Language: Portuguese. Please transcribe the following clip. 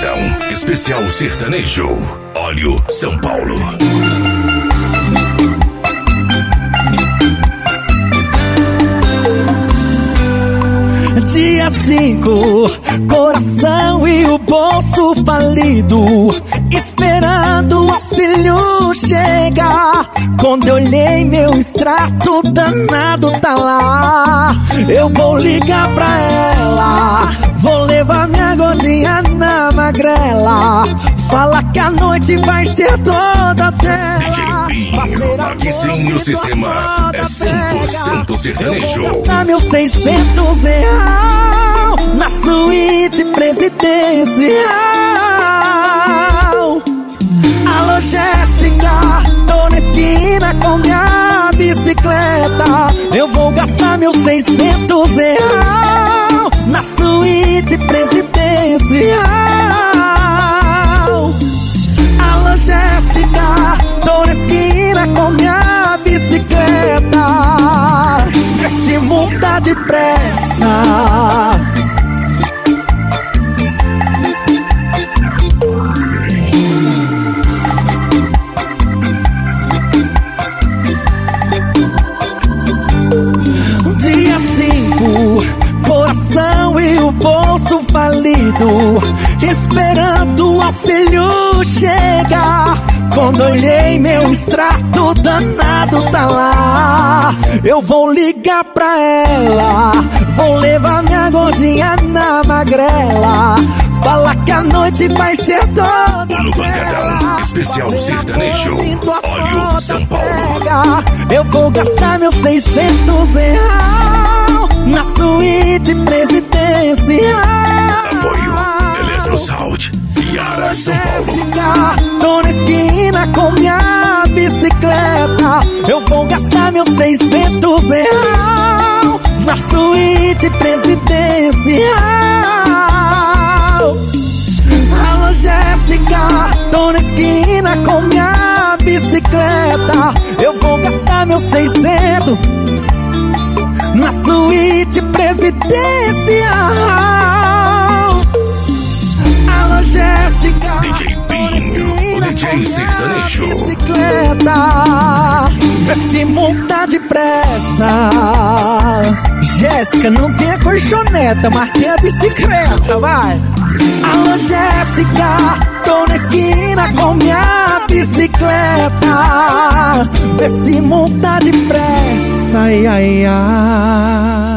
Pancadão, especial sertanejo. Óleo São Paulo. Dia 5, coração e o bolso falido, esperando o auxílio chegar. Quando eu olhei meu extrato, danado tá lá. Eu vou ligar pra ela, vou levar minha gordinha na magrela. Fala que a noite vai ser toda dela. DJ Binho, aqui sim o sistema é 100% sertanejo. Eu vou gastar meus 600 real na suíte presidencial. Alô Jéssica, tô na esquina com minha bicicleta. Eu vou gastar meus 600 real na suíte presidencial. Alô Jéssica, tô na esquina com minha bicicleta. Vê se monta depressa. Dia 5, coração e o bolso falido, esperando o auxílio chegar. Quando olhei meu extrato, danado tá lá. Eu vou ligar pra ela, vou levar minha gordinha na magrela. Fala que a noite vai ser toda no Pancadão, especial sertanejo. Óleo São Paulo. Eu vou gastar meus 600 real na suíte presidencial. Apoio Eletrosound, Yara, São Paulo. Tô na esquina com minha bicicleta. Eu vou gastar meus 600 real na suíte presidencial. Alô Jéssica, tô na esquina com minha bicicleta. Eu vou gastar meus 600 na suíte presidencial. Alô Jéssica, DJ Binho, o DJ sertanejo. Bicicleta, vê se monta depressa. Jéssica, não tem a colchoneta, mas tem a bicicleta, vai. Alô Jéssica, tô na esquina com minha bicicleta. Vê se monta depressa, ai, ai, ai.